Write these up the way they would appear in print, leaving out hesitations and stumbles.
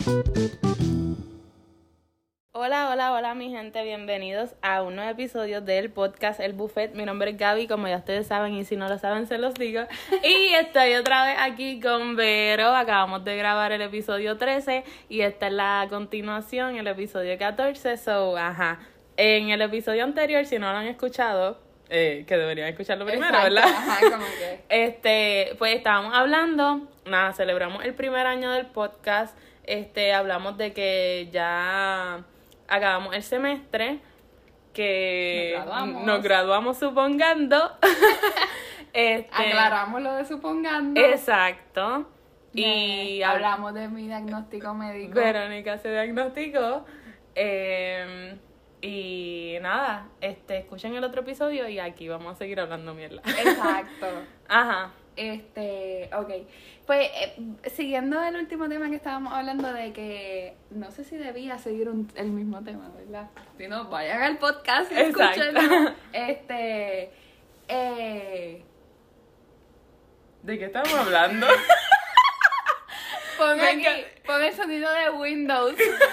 Hola, hola, hola mi gente, bienvenidos a un nuevo episodio del podcast El Buffet. Mi nombre es Gaby, como ya ustedes saben, y si no lo saben se los digo. Y estoy otra vez aquí con Vero, acabamos de grabar el episodio 13 y esta es la continuación, el episodio 14, En el episodio anterior, si no lo han escuchado, que deberían escucharlo primero, exacto, ¿verdad? Ajá, como que. Pues estábamos hablando, celebramos el primer año del podcast, hablamos de que ya acabamos el semestre, que nos graduamos supongando. Aclaramos lo de supongando. Exacto. Y hablamos de mi diagnóstico médico. Verónica se diagnosticó. Y nada, escuchen el otro episodio y aquí vamos a seguir hablando mierda. Exacto. Ajá. Ok. Pues, siguiendo el último tema que estábamos hablando de que no sé si debía seguir el mismo tema, ¿verdad? Si no, vayan al podcast y escúchenlo. ¿De qué estamos hablando? Pon el sonido de Windows.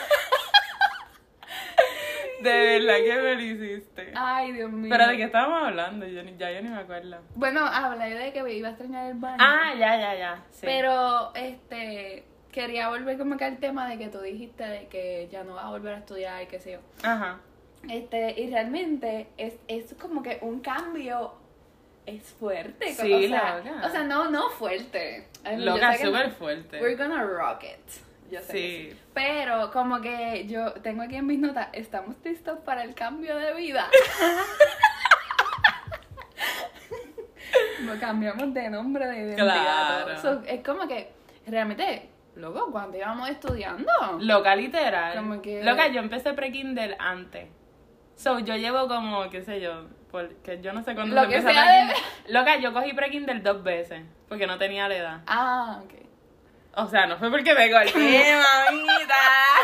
De verdad que me lo hiciste. Ay, Dios mío. ¿Pero de qué estábamos hablando? Yo ni me acuerdo. Bueno, hablé de que me iba a extrañar el baño. Ya. Sí. Pero, quería volver como que al tema de que tú dijiste de que ya no vas a volver a estudiar y qué sé yo. Ajá. Y realmente es como que un cambio es fuerte. Sí, loca. loca. O sea, no fuerte. Loca, súper fuerte. We're gonna rock it. Yo sé sí. que sí. Pero como que yo tengo aquí en mis notas, estamos listos para el cambio de vida. Nos cambiamos de nombre, de identidad. Claro. So, es como que realmente, loco, cuando íbamos estudiando. Loca, literal. Como que... Loca, yo empecé pre-Kindle antes. So, yo llevo como, qué sé yo, porque yo no sé cuándo Lo se que empieza sea pre-Kindle. Loca, yo cogí pre-Kindle 2 veces, porque no tenía la edad. Ah, ok. O sea, no fue porque me golpeé, mamita.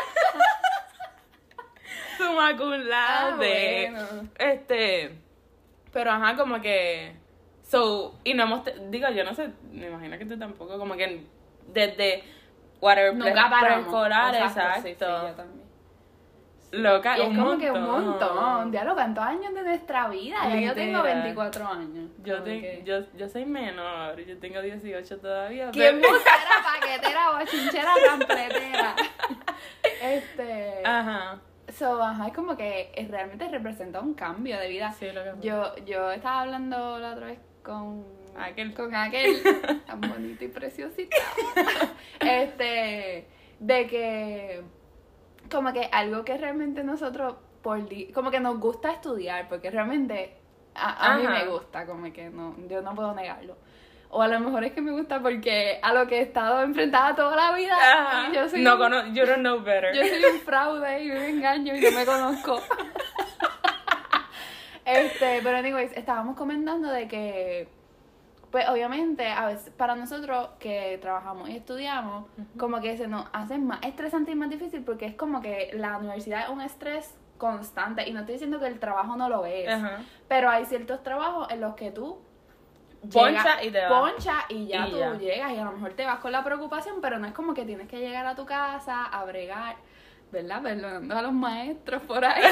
Summa cum laude. Bueno. Pero ajá, como que... So, y no hemos... Digo, yo no sé, me imagino que tú tampoco, como que desde... Whatever, nunca paramos. Preescolar, exacto. Sí, yo también. Loca, y es como montón. que un montón. Diablo, ¿cuántos años de nuestra vida? Ya yo tengo Literal. 24 años. Yo soy menor, yo tengo 18 todavía. ¿Quién musera, paquetera, bochinchera, completera? Ajá. Es como que realmente representa un cambio de vida. Sí, lo que yo estaba hablando la otra vez con aquel tan bonito y preciosito. De que como que algo que realmente nosotros como que nos gusta estudiar, porque realmente a mí me gusta, como que yo no puedo negarlo. O a lo mejor es que me gusta porque a lo que he estado enfrentada toda la vida. Y yo soy you don't know better. Yo soy un fraude y un engaño y no me conozco. Pero anyways, estábamos comentando de que, pues obviamente, a veces para nosotros que trabajamos y estudiamos, como que se nos hace más estresante y más difícil porque es como que la universidad es un estrés constante. Y no estoy diciendo que el trabajo no lo es, pero hay ciertos trabajos en los que tú poncha y te vas. Poncha y ya tú llegas y a lo mejor te vas con la preocupación, pero no es como que tienes que llegar a tu casa a bregar, ¿verdad? Perdonando a los maestros por ahí.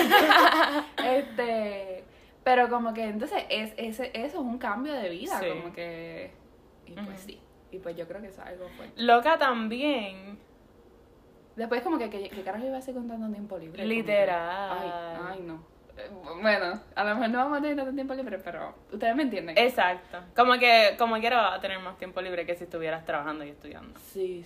Pero como que entonces eso es un cambio de vida, sí. como que... Y pues sí, y pues yo creo que eso es algo fuerte. Loca también. Después como que ¿qué carajo iba a hacer con tanto tiempo libre? Literal. Ay, no. Bueno, a lo mejor no vamos a tener tanto tiempo libre, pero ustedes me entienden. Exacto. Como quiero tener más tiempo libre que si estuvieras trabajando y estudiando. Sí.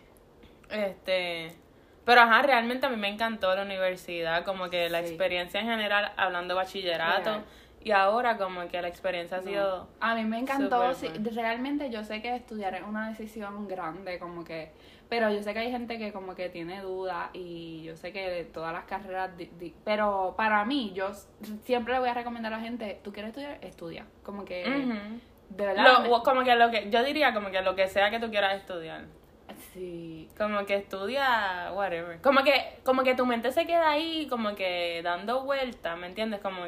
Pero realmente a mí me encantó la universidad, como que la experiencia en general, hablando de bachillerato, real. Y ahora como que la experiencia ha sido... A mí me encantó, sí, bueno. realmente yo sé que estudiar es una decisión grande, como que... Pero yo sé que hay gente que como que tiene dudas y yo sé que de todas las carreras... pero para mí, yo siempre le voy a recomendar a la gente, ¿tú quieres estudiar? Estudia. Como que... De verdad... yo diría como que lo que sea que tú quieras estudiar. Sí. Como que estudia, whatever. Como que tu mente se queda ahí, como que dando vueltas, ¿me entiendes? Como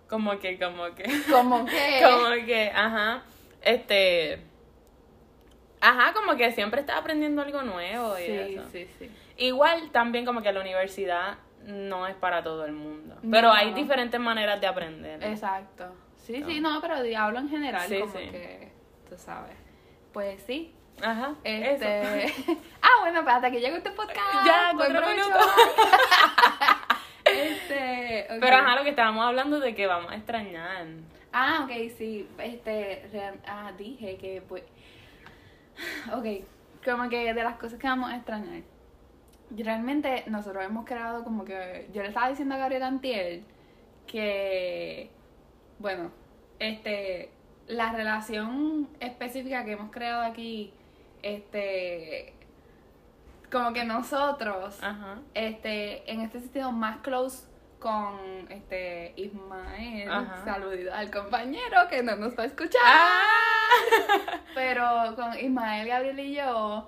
que, ajá. Ajá, como que siempre estás aprendiendo algo nuevo y eso. Sí. Igual también como que la universidad no es para todo el mundo. Pero No. hay diferentes maneras de aprender. Exacto. Sí, no, pero hablo en general, Sí, como sí. que, tú sabes. Pues sí. Ajá, Eso. Bueno, pues hasta aquí llegó este podcast. Ya, Buen 4 provecho. minutos. Ok. Pero ajá, lo que estábamos hablando de que vamos a extrañar. Ok, sí. Dije que pues. Ok, como que de las cosas que vamos a extrañar. Y realmente nosotros hemos creado como que. Yo le estaba diciendo a Gabriela antier que. Bueno, la relación específica que hemos creado aquí, como que nosotros, Ajá. en este sentido más close con Ismael, Ajá. saludito al compañero que no nos va a escuchar, pero con Ismael, Gabriel y yo,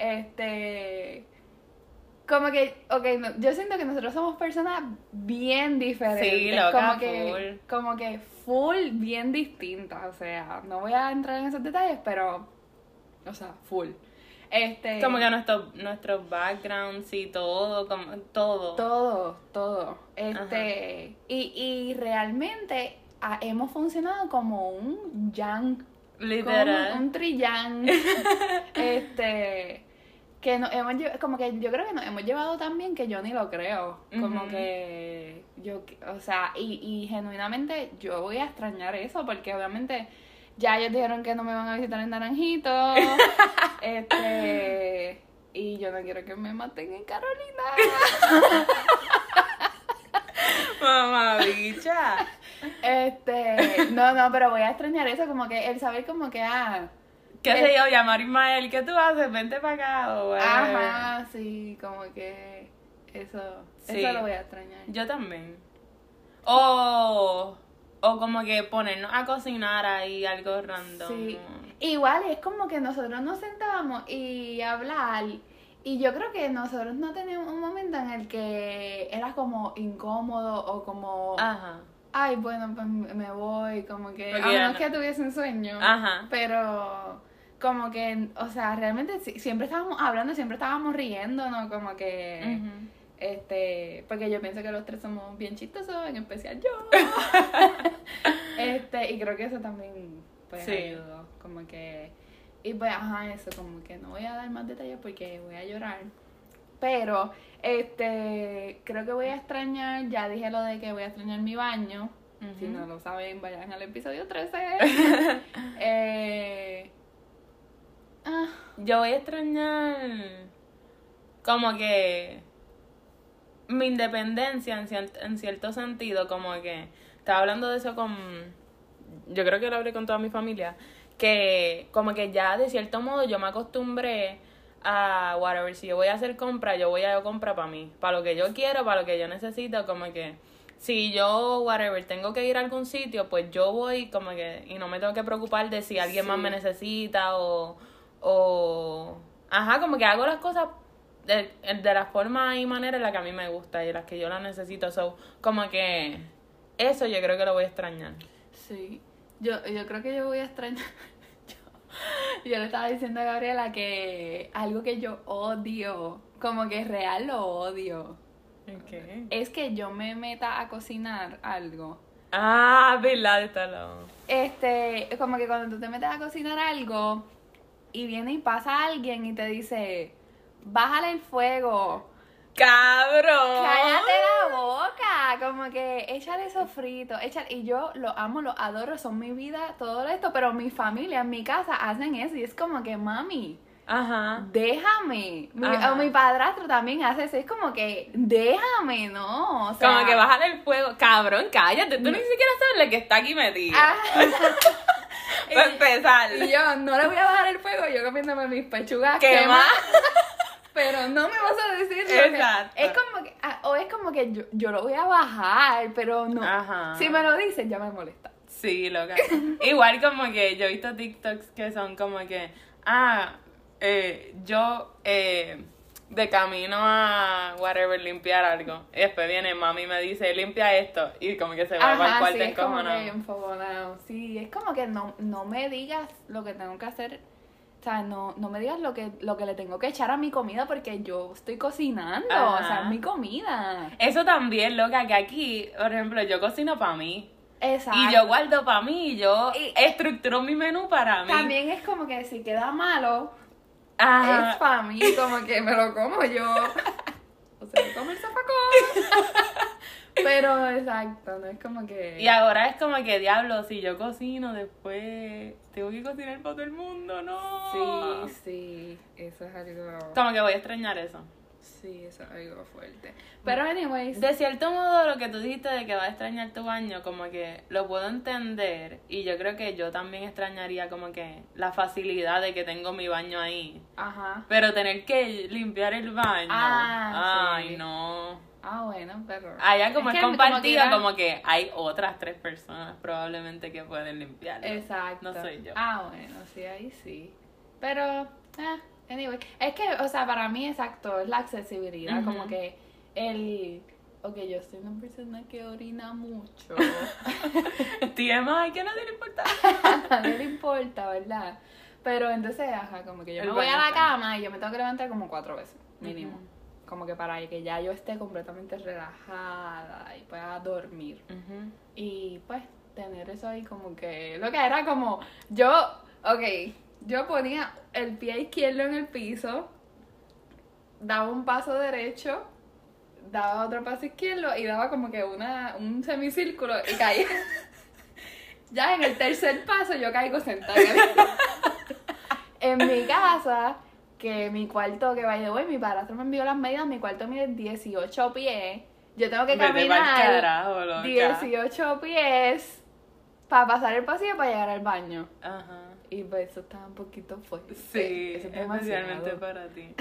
como que, yo siento que nosotros somos personas bien diferentes. Sí, loca, como que full bien distintas. O sea, no voy a entrar en esos detalles, pero, o sea, full. Como que nuestros backgrounds y todo, como todo. Todo. Y realmente hemos funcionado como un yang. Literal. Como un trillang. Que nos hemos como que yo creo que nos hemos llevado tan bien que yo ni lo creo. Como que yo, o sea, y genuinamente yo voy a extrañar eso porque obviamente ya ellos dijeron que no me van a visitar en Naranjito. Y yo no quiero que me maten en Carolina. Mamá bicha. No, pero voy a extrañar eso, como que el saber como que ¿Qué sé yo? Llamar a Ismael, ¿qué tú haces? Vente para acá. O, ajá, sí, como que eso lo voy a extrañar. Yo también. O como que ponernos a cocinar ahí algo random. Sí. Igual es como que nosotros nos sentábamos y hablar. Y yo creo que nosotros no teníamos un momento en el que era como incómodo o como... Ajá. Ay, bueno, pues me voy, como que... Porque A menos que tuviese un sueño. Ajá. Pero como que, o sea, realmente siempre estábamos hablando, siempre estábamos riéndonos, como que... Porque yo pienso que los tres somos bien chistosos, en especial yo. Y creo que eso también pues ayudó, como que... Y pues, eso, como que no voy a dar más detalles porque voy a llorar. Pero, creo que voy a extrañar, ya dije lo de que voy a extrañar mi baño. Si no lo saben, vayan al episodio 13. Yo voy a extrañar como que mi independencia en cierto sentido, como que estaba hablando de eso yo creo que lo hablé con toda mi familia, que como que ya de cierto modo yo me acostumbré a whatever, si yo voy a hacer compra, yo voy a comprar para mí, para lo que yo quiero, para lo que yo necesito, como que si yo whatever tengo que ir a algún sitio, pues yo voy como que y no me tengo que preocupar de si alguien más me necesita o como que hago las cosas de la forma y manera en la que a mí me gusta y en las que yo las necesito. So, como que eso yo creo que lo voy a extrañar. Sí, yo creo que yo voy a extrañar. Yo le estaba diciendo a Gabriela que algo que yo odio, como que real lo odio. Okay. Es que yo me meta a cocinar algo. Verdad, está loco. Como que cuando tú te metes a cocinar algo y viene y pasa alguien y te dice, bájale el fuego. ¡Cabrón! ¡Cállate la boca! Como que échale sofrito, y yo lo amo, lo adoro, son mi vida, todo esto, pero mi familia, en mi casa, hacen eso y es como que, mami, ajá, déjame. O mi padrastro también hace eso, es como que, déjame, ¿no? O sea, como que bájale el fuego. Cabrón, cállate, tú ni siquiera sabes lo que está aquí metido. Para empezar. Y yo, no le voy a bajar el fuego, yo comiéndome mis pechugas quemadas. Pero no me vas a decir exacto. Es como que, o es como que yo lo voy a bajar, pero no. Ajá. Si me lo dicen, ya me molesta. Sí, loca. Igual como que yo he visto TikToks que son como que, yo de camino a whatever limpiar algo. Y después viene mami y me dice, limpia esto. Y como que se va para el cuarto encojonado. Sí, es como que no me digas lo que tengo que hacer. sea, no me digas lo que le tengo que echar a mi comida porque yo estoy cocinando, Ajá. o sea, es mi comida. Eso también, loca, que aquí, por ejemplo, yo cocino para mí. Exacto. Y yo guardo para mí, y yo estructuro mi menú para mí. También es como que si queda malo, Ajá. es para mí, como que me lo como yo. O sea, me como el zafacón. Pero, exacto, no es como que... Y ahora es como que, diablo, si yo cocino, después tengo que cocinar para todo el mundo, ¿no? Sí, eso es algo... Como que voy a extrañar eso. Sí, eso es algo fuerte. Pero, anyways... De cierto modo, lo que tú dijiste de que vas a extrañar tu baño, como que lo puedo entender. Y yo creo que yo también extrañaría como que la facilidad de que tengo mi baño ahí. Ajá. Pero tener que limpiar el baño. Ay, sí. no. Bueno, pero... Allá como es que compartido, como como que hay otras 3 personas probablemente que pueden limpiarlo. Exacto. No soy yo. Bueno, sí, ahí sí. Pero, anyway. Es que, o sea, para mí, exacto, es la accesibilidad. Ujú. Como que Ok, yo soy una persona que orina mucho. TMI, que no te importa. A nadie le importa, ¿verdad? Pero entonces, como que yo El me voy a baño la está. cama y yo me tengo que levantar como 4 veces, mínimo. Ujú. Como que para que ya yo esté completamente relajada y pueda dormir. Ujú. Y pues tener eso ahí como que... Lo que era como... Yo ponía el pie izquierdo en el piso, daba un paso derecho, daba otro paso izquierdo y daba como que un semicírculo y caía. Ya en el tercer paso yo caigo sentada. En mi casa, que mi cuarto, que by the way, mi padrastro me envió las medidas, mi cuarto mide 18 pies. Yo tengo que Vete pa'l caminar carajo, loca. 18 pies para pasar el pasillo para llegar al baño. Ajá. Y pues eso está un poquito fuerte. Sí, Eso es especialmente demasiado. para ti.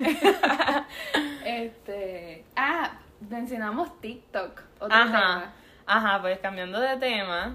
Mencionamos TikTok. Otro Ajá. tema. Ajá, pues cambiando de tema.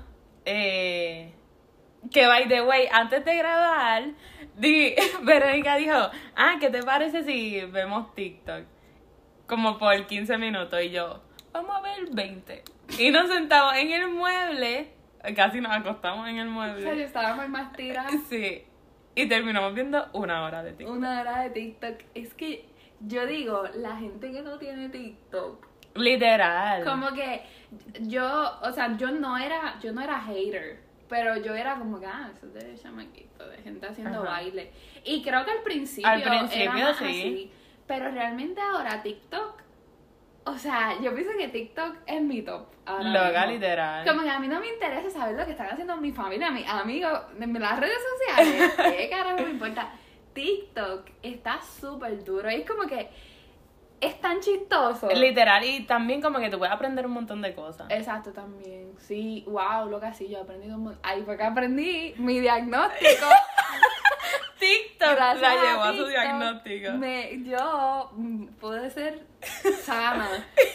Que by the way, antes de grabar, Verónica dijo, ¿qué te parece si vemos TikTok? Como por 15 minutos. Y yo, vamos a ver 20. Y nos sentamos en el mueble. Casi nos acostamos en el O sea, yo mueble. estábamos más tiradas. Sí. Y terminamos viendo 1 hora de TikTok. 1 hora de TikTok. Es que yo digo, la gente que no tiene TikTok, Literal. como que yo no era hater, pero yo era como que, eso es de chamaquito, de gente haciendo Ajá. baile. Y creo que al principio era más sí. así, pero realmente ahora TikTok, o sea, yo pienso que TikTok es mi top. ahora Loca, mismo. literal. Como que a mí no me interesa saber lo que están haciendo mi familia, mis amigos, en las redes sociales. ¿Qué carajo me importa? TikTok está súper duro. Y es como que es tan chistoso. Literal, y también como que tú puedes aprender un montón de cosas. Exacto, también. Sí, wow, lo que sí, yo he aprendido un montón. Ahí fue que aprendí mi diagnóstico. TikTok Gracias la llevó a su TikTok, diagnóstico. Yo pude ser sana.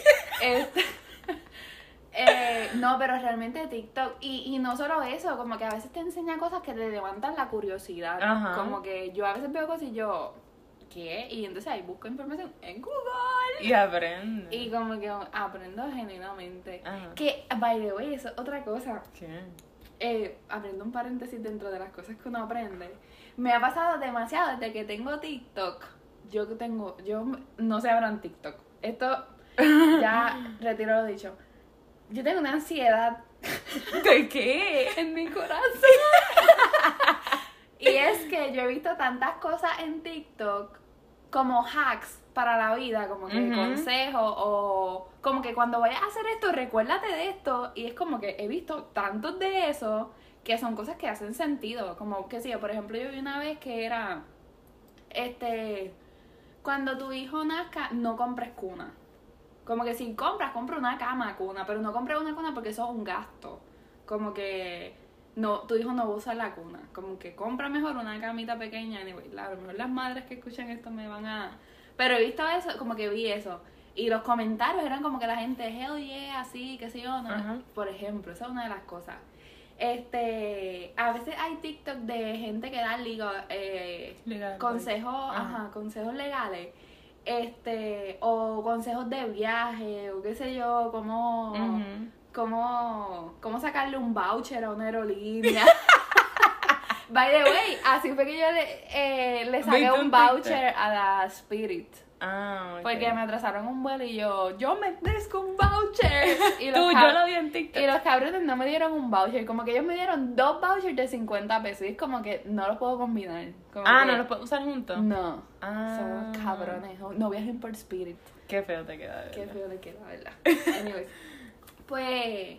No, pero realmente TikTok, y no solo eso, como que a veces te enseña cosas que te levantan la curiosidad. Ajá. Como que yo a veces veo cosas y yo, ¿qué? Y entonces ahí busco información en Google. Y aprende. Y como que aprendo genuinamente. Ajá. Que, by the way, eso es otra cosa. ¿Qué? Abriendo un paréntesis dentro de las cosas que uno aprende. Me ha pasado demasiado desde que tengo TikTok. Yo no sé ahora en TikTok. Esto ya retiro lo dicho. Yo tengo una ansiedad ¿De qué? en mi corazón. Y es que yo he visto tantas cosas en TikTok como hacks para la vida, como que Ujú. consejos o como que cuando vayas a hacer esto, recuérdate de esto. Y es como que he visto tantos de eso que son cosas que hacen sentido. Como que sí, por ejemplo, yo vi una vez que era, cuando tu hijo nazca, no compres cuna. Como que si compra una cama cuna, pero no compres una cuna porque eso es un gasto. Como que no, tu hijo no va a usar la cuna. Como que compra mejor una camita pequeña. Anyway, a lo mejor las madres que escuchan esto me van a... Pero he visto eso, como que vi eso. Y los comentarios eran como que la gente, hell yeah, así, qué sé yo. No. Ajá. Por ejemplo, esa es una de las cosas. A veces hay TikTok de gente que da Legal, consejos, Ajá. consejos legales. O consejos de viaje, o qué sé yo, cómo sacarle un voucher a una aerolínea. By the way, así fue que yo le saqué un voucher a la Spirit. Ah, ok. Porque me atrasaron un vuelo y yo merezco un voucher. Y Yo lo vi en TikTok. Y los cabrones no me dieron un voucher. Como que ellos me dieron 2 vouchers de 50 pesos. Y es como que no los puedo combinar. Como que, ¿no los puedo usar juntos? No. Ah. Somos cabrones. No viajen por Spirit. Qué feo te queda, Qué ¿verdad? feo le queda, ¿verdad? Anyways. Pues...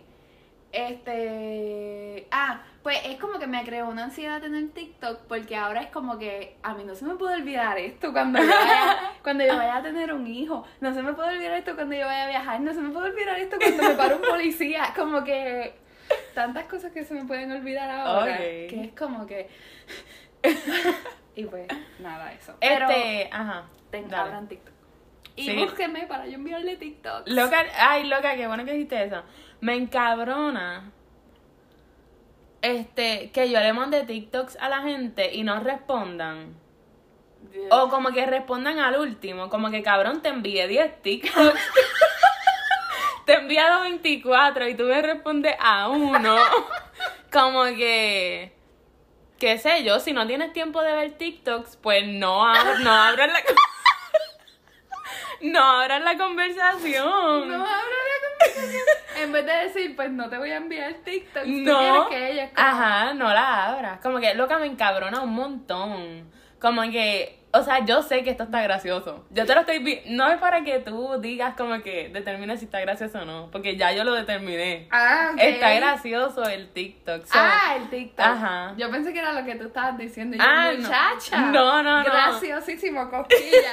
pues es como que me creó una ansiedad tener TikTok porque ahora es como que a mí no se me puede olvidar esto cuando yo vaya a tener un hijo, no se me puede olvidar esto cuando yo vaya a viajar, no se me puede olvidar esto cuando me para un policía, como que tantas cosas que se me pueden olvidar ahora, Okay. que es como que y pues nada eso. Ajá. Dale. Abran TikTok. Y Sí. búsquenme para yo enviarle TikTok. Loca, qué bueno que dijiste eso. Me encabrona que yo le mande TikToks a la gente y no respondan. O como que respondan al último. Como que cabrón, te envié 10 TikToks. Te he enviado 24 y tú me respondes a uno. Como que... qué sé yo, si no tienes tiempo de ver TikToks, pues no abras la... no abras la conversación. No abro la conversación. En vez de decir, pues no te voy a enviar TikTok. No. Tú quieres que ellos como... Ajá, no la abras. Como que loca me encabrona un montón. Como que, o sea, yo sé que esto está gracioso. Yo te lo estoy no es para que tú digas como que determines si está gracioso o no, porque ya yo lo determiné. Ah, ok. Está gracioso el TikTok. So, el TikTok. Ajá. Yo pensé que era lo que tú estabas diciendo. Y yo, No. muchacha. No. Graciosísimo, cosquilla.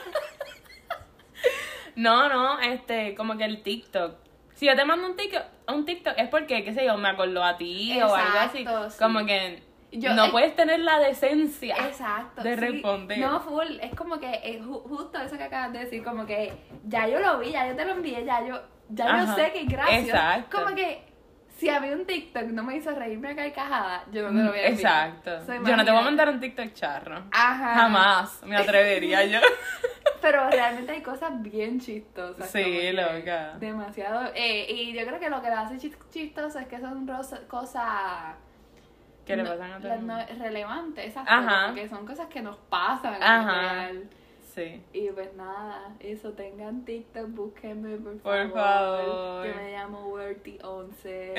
No, como que el TikTok. Si yo te mando un TikTok es porque, qué sé yo, me acordó a ti o algo así. Exacto, sí. Como que no puedes tener la decencia Exacto. de sí. responder. No, full. Es como que justo eso que acabas de decir, como que ya yo lo vi, ya yo te lo envié, ya yo Ajá. sé que es gracioso. Exacto. Como que si a mí un TikTok no me hizo reírme a carcajada, yo no te lo voy a enviar. Exacto. So, Yo no te voy a imagínate. mandar un TikTok charro. Ajá. Jamás me atrevería yo. Pero realmente hay cosas bien chistosas. Sí, como que loca. Demasiado. Y yo creo que lo que lo hace chistoso es que son cosas ¿Qué le pasan a todo el mundo? relevantes, esas Ajá. cosas, que son cosas que nos pasan en Ajá. real. Sí. Y pues nada, eso, tengan TikTok, búsquenme por Por favor. favor. Yo me llamo Werty11.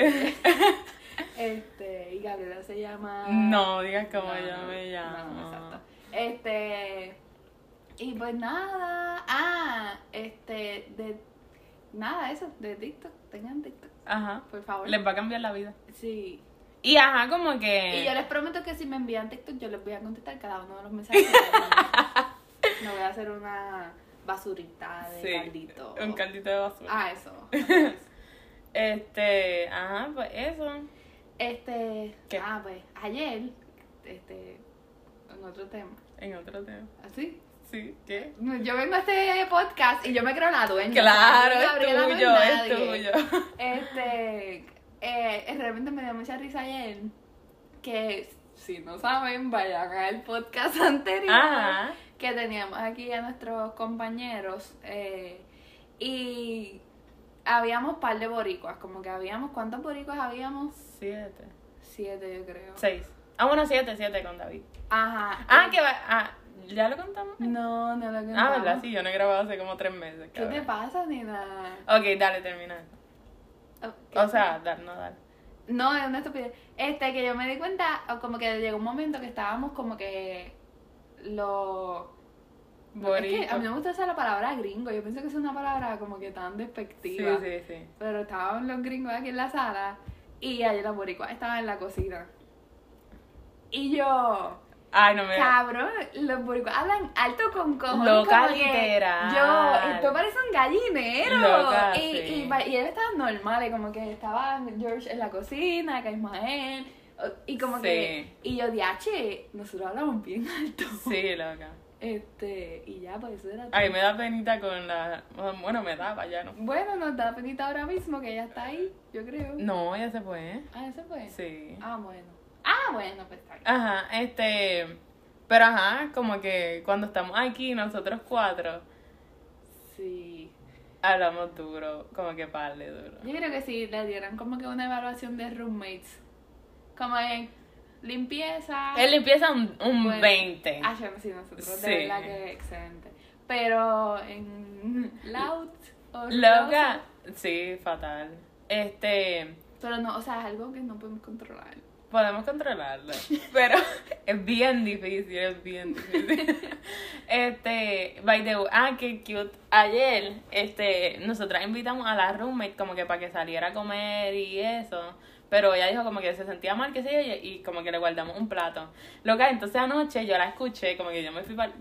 Y Gabriela se llama... No digas cómo No, yo no, me llamo. No, exacto. Y pues nada, nada, eso, de TikTok, tengan TikTok, Ajá. por favor. Les va a cambiar la vida. Sí. Y ajá, como que... Y yo les prometo que si me envían TikTok, yo les voy a contestar cada uno de los mensajes. No voy a hacer una basurita de caldito. Un caldito de basura. Eso. Ajá, pues eso. ¿Qué? Pues ayer, en otro tema. En otro tema. ¿Así? Sí, ¿qué? Yo vengo a este podcast y yo me creo la dueña. Claro, Gabriela no es tuyo, es nadie. tuyo. Realmente me dio mucha risa ayer que, si no saben, vayan al podcast anterior Ajá. que teníamos aquí a nuestros compañeros y habíamos par de boricuas, como que ¿cuántos boricuas habíamos? 7. 7 yo creo. 6. Bueno, 7 con David. Ajá. Que va... ¿ya lo contamos? No lo contamos. ¿Verdad? Sí, yo no he grabado hace como 3 meses. ¿Qué te pasa, Nina? Ok, dale, termina. ¿Qué? O sea, dale. No, es una estupidez. Que yo me di cuenta, o como que llegó un momento que estábamos como que Es que a mí no me gusta usar la palabra gringo. Yo pienso que es una palabra como que tan despectiva. Sí. Pero estaban los gringos aquí en la sala y ayer los boricuas estaban en la cocina. Y yo... Ay, no me... Cabrón, los boricuas hablan alto con cojones. Loca, como que literal. esto parece un gallinero. Loca, y sí. él estaba normal, y como que estaba George en la cocina, que Ismael, y como Sí. que... Y yo, diache, nosotros hablamos bien alto. Sí, loca. Y ya, pues eso era todo. Ay, me da penita con la... Bueno, me daba, ya no. Bueno, nos da penita ahora mismo que ella está ahí, yo creo. No, ya se fue, ¿eh? Ah, ¿ese fue? Sí. Bueno, pues está bien. Ajá, pero ajá, como que cuando estamos aquí, nosotros 4, Sí. hablamos duro, como que parle duro. Yo creo que si le dieran como que una evaluación de roommates, como en limpieza. Él empieza un Bueno, 20. Ah, yo sí, nosotros Sí. de verdad que excelente. Pero en loud o Loca. ruidoso, Sí, fatal. pero no, o sea, es algo que no podemos controlar. Podemos controlarlo, pero es bien difícil, es bien difícil. By the way, qué cute. Ayer, nosotras invitamos a la roommate como que para que saliera a comer y eso, pero ella dijo como que se sentía mal, qué sé yo, y como que le guardamos un plato. Loca, entonces anoche yo la escuché, como que yo me fui para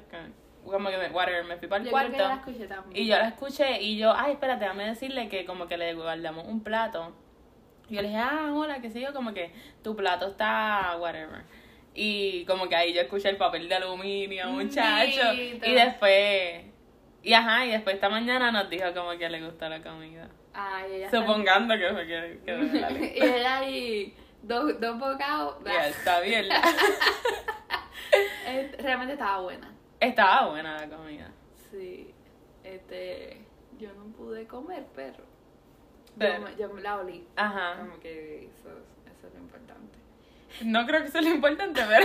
me fui para el Yo cuarto. creo que yo la escuché también. Y yo la escuché y yo, ay, espérate, déjame decirle que como que le guardamos un plato. Y yo le dije, hola, qué sé yo, como que tu plato está whatever. Y como que ahí yo escuché el papel de aluminio, muchacho. Nito. Y después, después esta mañana nos dijo como que le gustó la comida. Ay, ella Supongando que fue que de la lista. y ella ahí, dos bocados. Ya, está bien. Realmente estaba buena. Estaba buena la comida. Sí. Yo no pude comer, pero Pero- yo me la olí. Ajá. Como que eso es lo importante. No creo que eso es lo importante, pero...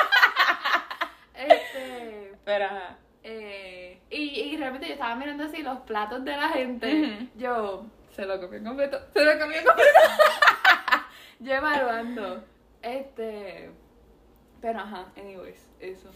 Pero ajá. Y realmente yo estaba mirando así los platos de la gente. Ujú. Yo, se lo comió completo. Yo evaluando. Pero ajá, anyways, eso.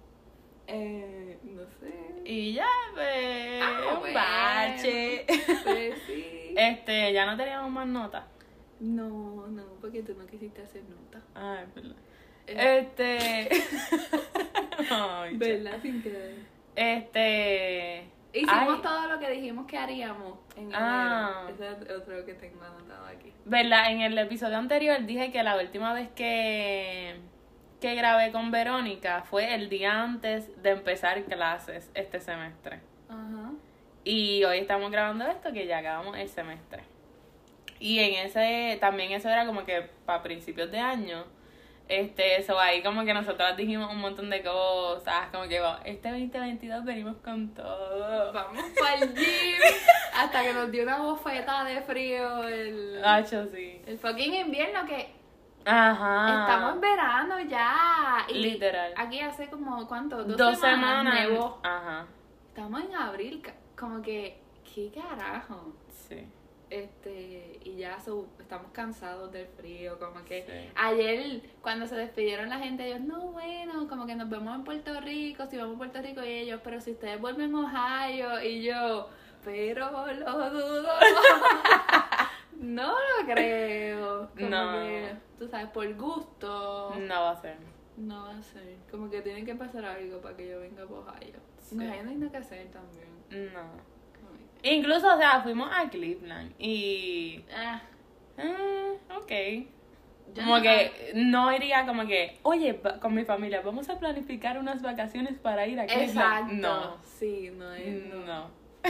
No sé. Y ya, pues, un Bueno. bache. Pues sí. Ya no teníamos más notas. No, porque tú no quisiste hacer nota. Ay, verdad. Eh, Ay, ¿Verdad? Sin querer. Hicimos ay, todo lo que dijimos que haríamos en Ah. enero. Eso es otro que tengo anotado aquí. ¿verdad? En el episodio anterior dije que la última vez que grabé con Verónica fue el día antes de empezar clases este semestre. Ajá. Y hoy estamos grabando esto que ya acabamos el semestre. Y también eso era como que para principios de año. Eso ahí como que nosotras dijimos un montón de cosas, como que este 2022 venimos con todo. Vamos para el gym. Hasta que nos dio una bofeta de frío Hacho, sí. el fucking invierno que Ajá. estamos en verano ya. Y Literal. aquí hace como, ¿cuánto? 2 semanas. nevó. Ajá. Estamos en abril, como que, ¿qué carajo? Sí. Y ya estamos cansados del frío, como que Sí. ayer cuando se despidieron la gente, ellos, no, bueno, como que nos vemos en Puerto Rico, si vamos a Puerto Rico y ellos, pero si ustedes vuelven a Ohio y yo, pero lo dudo. No lo creo. Como No. que, tú sabes, por gusto, No va a ser. no va a ser. Como que tiene que pasar algo para que yo venga a Ohio. Sí. No, no hay nada que hacer también. No. Como que, Incluso, o sea, fuimos a Cleveland y... ok. yo Como no- que no iría como que, oye, con mi familia, vamos a planificar unas vacaciones para ir a Cleveland. Exacto. No. Sí, no es. No.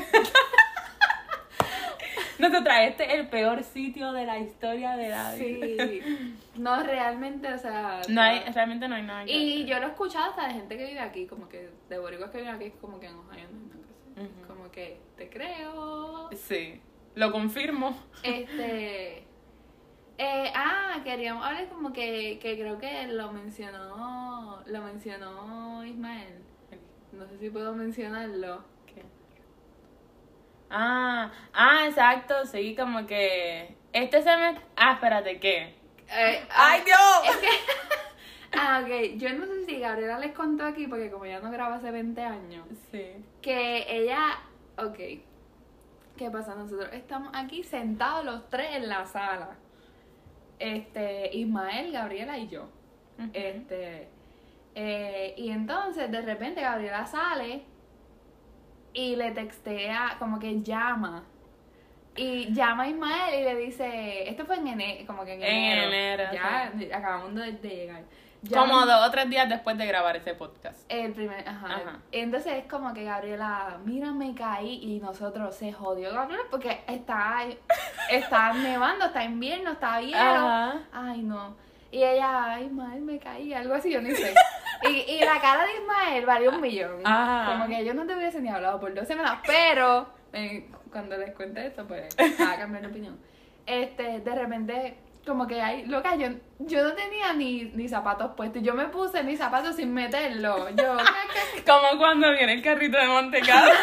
Nosotras, este es el peor sitio de la historia de la vida. Sí. No, realmente, o sea. Realmente no hay nada que Y hacer. yo lo he escuchado hasta de gente que vive aquí, como que de boricuas que viven aquí, como que en Ohio no hay nada que hacer. Ujú. Como que te creo. Sí, lo confirmo. Queríamos hablar como que creo que lo mencionó Ismael. No sé si puedo mencionarlo. ¿Qué? Exacto, sí, como que este semestre... espérate, ¿qué? ¡Ay, Dios! Es que, ok, yo no sé si Gabriela les contó aquí, porque como ella no graba hace 20 años, Sí. que ella, ok, ¿qué pasa? Nosotros estamos aquí sentados los tres en la sala, Ismael, Gabriela y yo, Ujú. y entonces de repente Gabriela sale y le textea, como que llama. Y llama a Ismael y le dice, esto fue en enero, como que en enero. Ya acabamos de llegar. Como 2 o 3 días después de grabar ese podcast. El primer, ajá. Ajá. Entonces es como que Gabriela, mira, me caí y nosotros se jodió Gabriela porque está nevando, está invierno, está hielo. Ajá. Ay, no. Y ella, ay, Ismael, me caí, algo así, yo ni sé. Y la cara de Ismael valió 1,000,000. Ajá. Como que yo no te hubiese ni hablado por 2 semanas, pero cuando les cuente esto, pues va a cambiar de opinión. De repente como que hay, loca, yo no tenía ni zapatos puestos. Yo me puse mis zapatos sin meterlo. Yo, Como cuando viene el carrito de Montecarlo.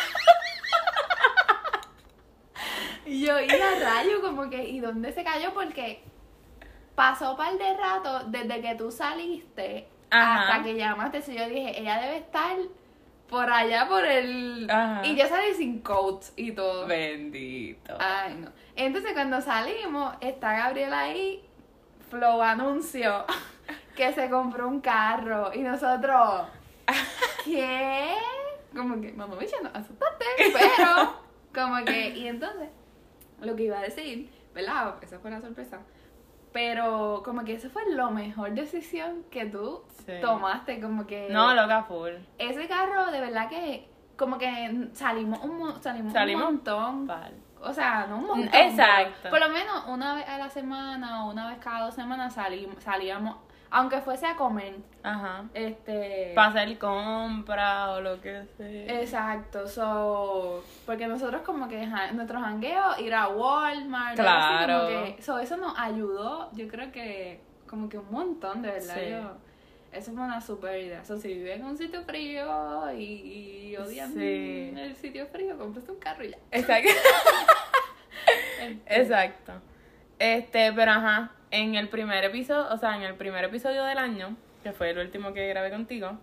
y yo, y a rayo, como que, ¿y dónde se cayó? Porque pasó un par de rato desde que tú saliste hasta que llamaste. Y yo dije, ella debe estar por allá, por el... Ajá. Y yo salí sin coats y todo. Bendito. Ay, no. Entonces, cuando salimos, está Gabriela ahí, Flow anunció que se compró un carro. Y nosotros, ¿qué? Como que, mamá, bicha, no asustaste, pero, como que, y entonces, lo que iba a decir, ¿verdad? Esa fue una sorpresa. Pero, como que esa fue la mejor decisión que tú tomaste, como que... No, loca, full. Ese carro, de verdad que, como que salimos un montón. Vale. O sea, no un montón. Exacto. Por lo menos una vez a la semana o una vez cada 2 semanas salíamos, aunque fuese a comer. Ajá. Para Para hacer compra o lo que sea. Exacto, porque nosotros como que nuestro jangueo, ir a Walmart, Claro. así como que, eso nos ayudó, yo creo que como que un montón, de verdad. Sí. Eso fue una super idea. O sea, si vives en un sitio frío y odian el sitio frío, compras un carro y ya. Exacto. Exacto. Pero ajá, en el primer episodio del año, que fue el último que grabé contigo,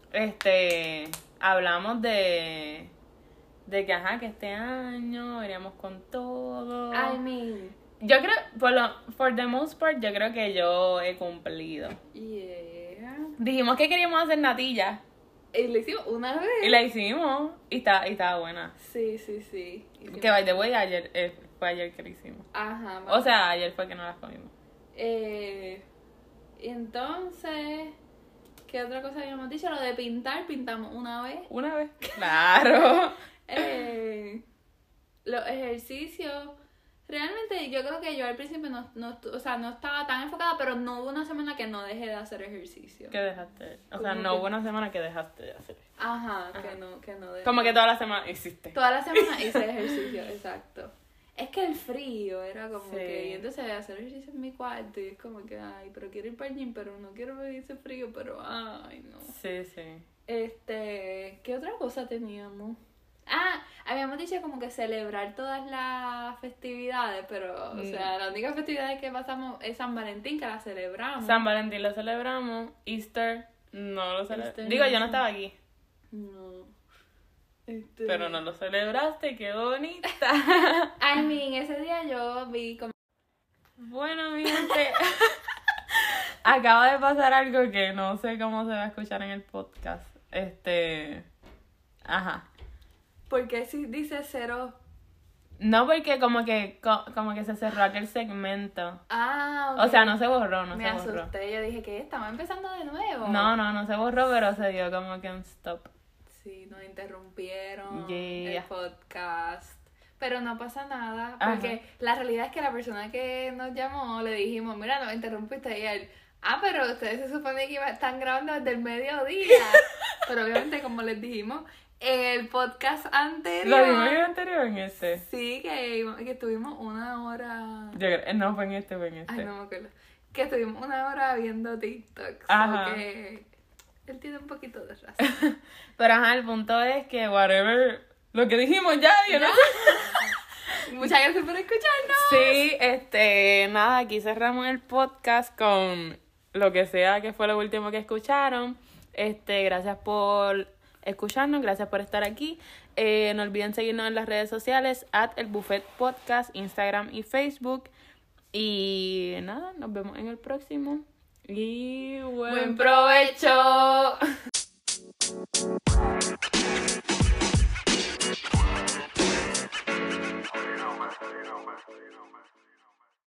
hablamos de que ajá, que este año iríamos con todo. I mean, yo creo, for the most part, yo creo que yo he cumplido. yeah. Dijimos que queríamos hacer natilla. Y lo hicimos una vez. Y la hicimos. Y estaba buena. Sí. Hicimos. Que by the way, fue ayer que la hicimos. Ajá. O sea, ayer fue que no las comimos. Entonces, ¿qué otra cosa habíamos dicho? Lo de pintamos una vez. ¿Una vez? Claro. Los ejercicios. Realmente yo creo que yo al principio no estaba tan enfocada, pero no hubo una semana que no dejé de hacer ejercicio. ¿Qué dejaste? O sea, no hubo una semana que dejaste de hacer. Ajá. Que no dejé. Como que toda la semana hiciste. Toda la semana hice ejercicio, exacto. Es que el frío era como Sí. que... Y entonces hacer ejercicio en mi cuarto y es como que, ay, pero quiero ir para el gym, pero no quiero ver ese frío, pero ay, no. Sí. ¿Qué otra cosa teníamos? Habíamos dicho como que celebrar todas las festividades, pero, o sea, la única festividad que pasamos es San Valentín, que la celebramos. San Valentín lo celebramos. Easter no lo celebramos. Easter Digo, no yo no sé. estaba aquí. No. Pero no lo celebraste, qué bonita. I mean, ese día yo vi como... Bueno, mi gente, acaba de pasar algo que no sé cómo se va a escuchar en el podcast. Ajá. Porque si dice 0... No, porque como que se cerró aquel segmento. Ok. O sea, no se borró, Me asusté, yo dije que estamos empezando de nuevo. No se borró, pero se dio como que un stop. Sí, nos interrumpieron Yeah. el podcast. Pero no pasa nada, Ajá. porque la realidad es que la persona que nos llamó le dijimos, mira, nos interrumpiste, y él, pero ustedes se supone que están grabando desde el mediodía. Pero obviamente, como les dijimos, en el podcast anterior. ¿Lo dimos en el anterior en este? Sí, que estuvimos 1 hora. No, fue en este. Ay, no me acuerdo. Que estuvimos 1 hora viendo TikToks. Ajá. Porque él tiene un poquito de razón. Pero ajá, el punto es que whatever, lo que dijimos ya, yo no sé. Muchas gracias por escucharnos. Sí, nada, aquí cerramos el podcast con lo que sea que fue lo último que escucharon. Gracias por escucharnos, gracias por estar aquí. No olviden seguirnos en las redes sociales, @elbuffetpodcast, Instagram y Facebook. Y nada, nos vemos en el próximo. Y buen provecho.